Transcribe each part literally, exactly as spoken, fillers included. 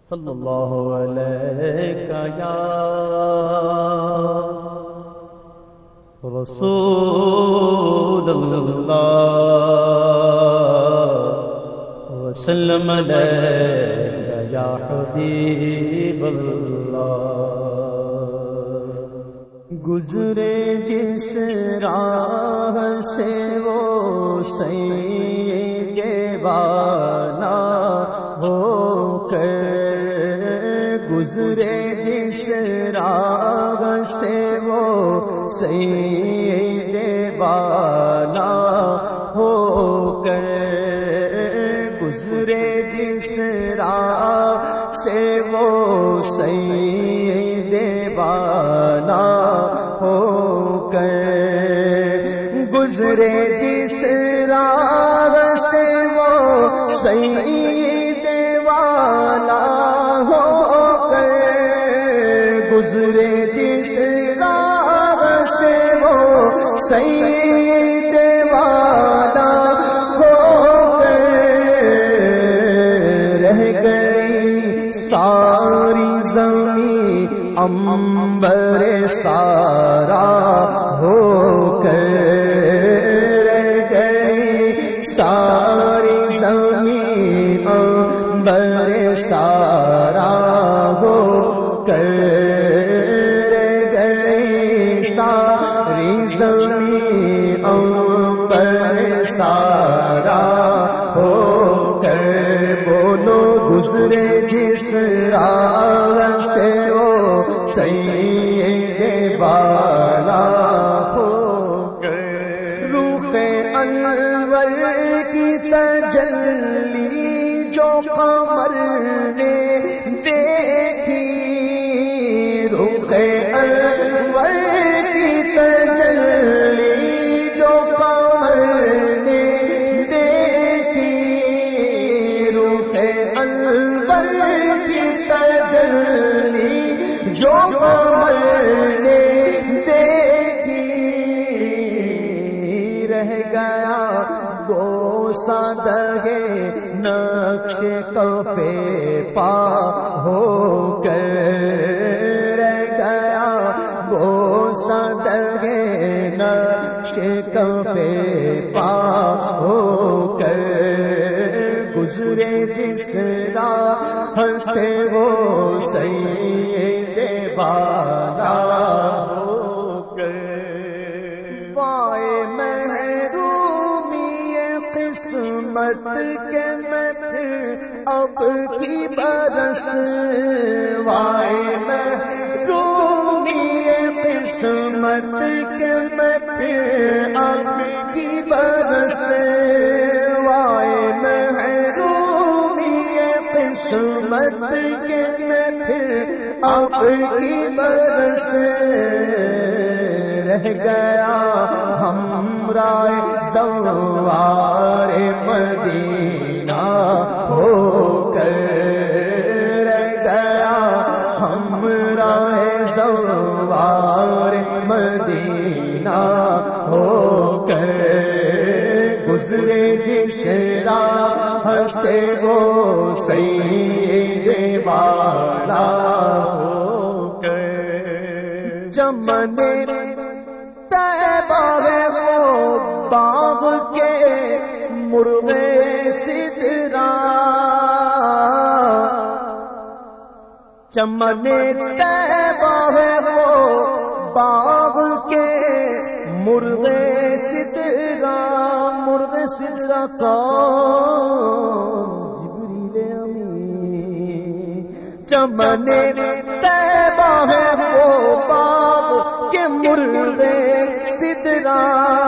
صلی اللہ علیہ یا رسول اللہ وسلم علیہ یا حبیب اللہ۔ گزرے جس راہ سے وہ سید والا ہو کر، گزرے جس راہ سے وہ سید والا ہو کر، گزرے جس راہ سے وہ سید والا ہو کر، گزرے جس راہ سے وہ سید والا ہو کر، گزرے جس راہ سے وہ سید والا ہو کر، رہ گئی ساری زمین عنبر سارا ہو کر، رہ گئی ساری زمین عنبر سارا ہو کر، رہ گئی ساری زمین عنبر سارا ہو کر، بولو گزرے جس راہ سے وہ سید والا ہو کر، روح انور کی تجلی جو قمر نے دیکھی، روح انور کی تجلی جو قمر نے دیکھی، روح انور کی تجلی جو قمر نے دیکھی، رہ گیا بوسہ دہے نقش کف پا ہو کر، رہ گیا بوسہ دہے نقش کف پا ہو کر، گزرے جس راہ سے وہ سید والا ہو کر، وائے محرومی قسمت کے میں پھر اب کی برس، وائے محرومی قسمت کے میں پھر اب کی برس، وائے محرومی قسمت کے میں پھر اب کی برس، رہ گیا ہمراہ زوار مدینہ ہو کر، رہ گیا ہمراہ زوار مدینہ ہو کر، گزرے جس راہ سے وہ سید والا ہو کر، چمن طیبہ ہے وہ باغ کے مرغ سدرا، چمن طیبہ ہے وہ باغ کے مرغ سدرا، مرغ سدرا کون؟ جبریل امین، چمن طیبہ ہے وہ باغ کے مرغ سدرا،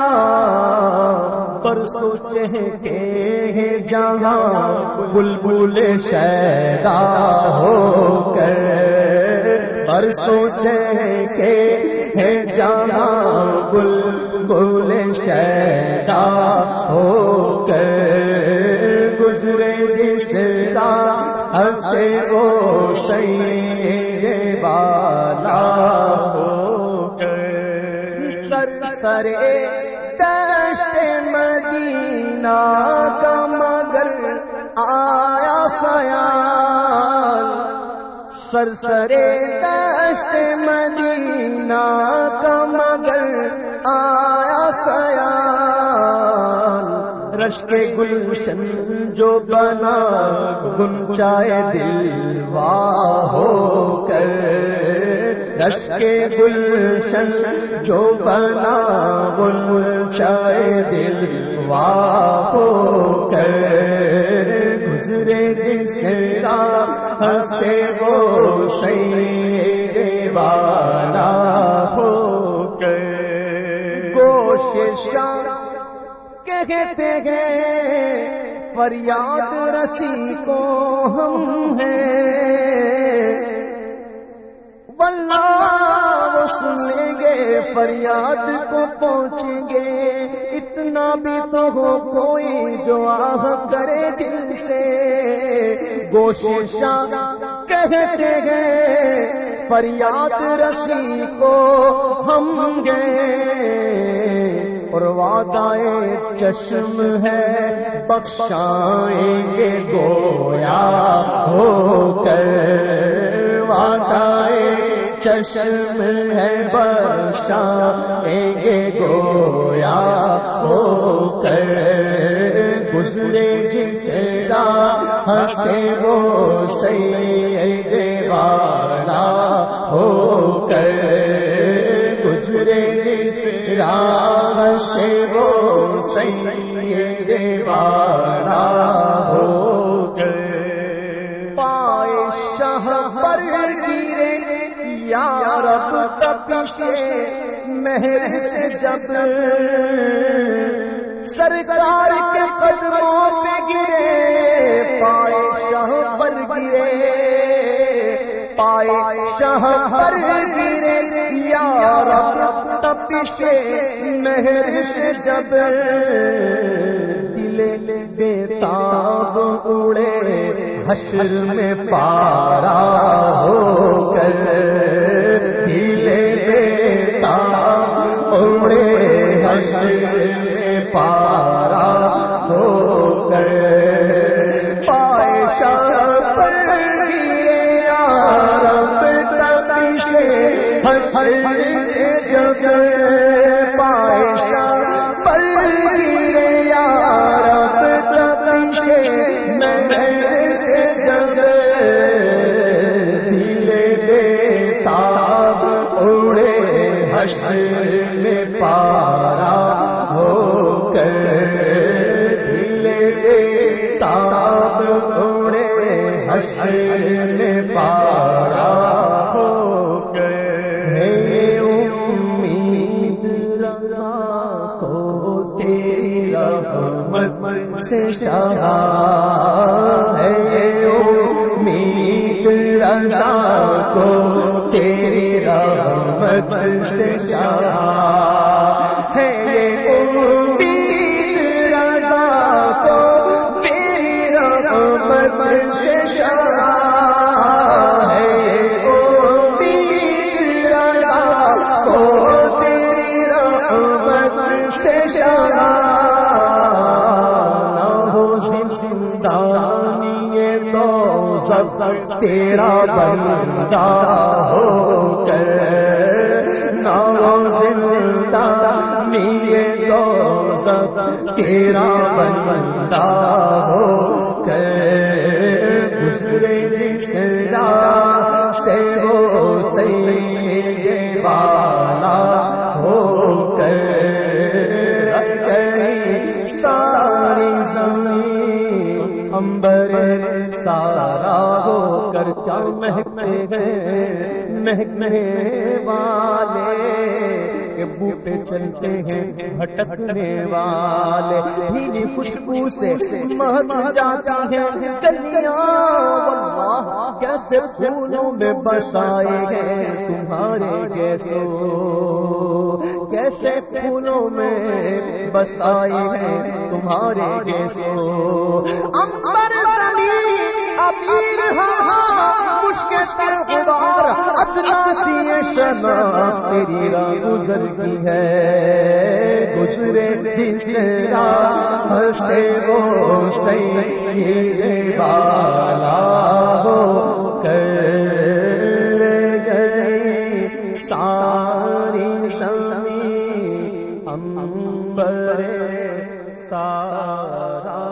پر سوچے کہ جہاں بلبل شیدا ہو کر، پر سوچے کہ جہاں بلبل شیدا ہو کر، گزرے جس راہ سے وہ سید والا ہو کر، سرسرے دشت مدینہ کا مگر آیا خیال، سرسرے دشت مدینہ کا مگر آیا خیال، رش کے گلشن جو بنا گنچائے دل واہ ہو کر، رش کے گلشن جو بنا گنچائے دل واہ ہو کر، گزرے جس راہ سے وہ سید والا ہو کر، کوششاں کہتے ہیں فریاد رسی کو ہم ہیں، واللہ وہ سنیں گے فریاد کو پہنچیں گے، اتنا بھی تو ہو کوئی جو آہ کرے دل سے، کوششاں کہتے ہیں فریاد رسی کو ہم گئے، اور وعدائے چشم ہے بخشائیں گے گویا ہو کر، وعدائے چشم ہے بخشائیں گے گویا ہو کر، گزرے جس راہ سے وہ سید والا ہو کر، گزرے جس راہ سے وہ سید والا ہو کر، پائے شاہ پر گرے یا رب تپش مہر سے جب، سرکار کے قدموں پہ گرے پائے شاہ پر گرے، پائے شاہ پر گرے یا رب تپش مہر سے جب، دل بے تاب اڑے حشر میں پارا ہو کر، دل بے تاب اڑے حشر میں پارا ہو کر، پائے شاہ پر گرے یا رب تپش حشر سے جب، پائے شاہ پر گرے یا رب تپش مہر سے جب، دل بے تاب اڑے حشر میں پارا ہو کر، دل بے تاب اڑے حشر میں پارا ہو کر، ہے امید رضا کو تیری رحمت سے شاہ، ہے امید رضا کو تیری رحمت سے شاہ، ہے امید رضا کو تیری رحمت سے شاہ، ہے امید رضا کو تیری رحمت سے شاہ، نہ ہو زندانی دوزخ تیرا بندہ ہو کر، نہ ہو زندانی دوزخ تیرا بندہ ہو کر، گزرے جس راہ سے وہ سید والا ہو کر، ساری زمین امبر سارا ہو کر، کیا مہکتے ہیں مہکنے والے، کہ بوٹے چلتے ہیں بھٹکنے والے، بھیلی خوشبو سے مہک جاتی ہیں کلیاں، واللہ کیسے پھولوں میں بسائے ہیں تمہارے گیسو، کیسے پھولوں میں بسائے ہیں تمہارے گیسو، امبر زمین ابیر ہوا مشکل غبار ادنا سی شنا تیری راہ گزرتی ہے، گزرے دل سے راہ سے وہ سید والا ہو کر، عنبر سارا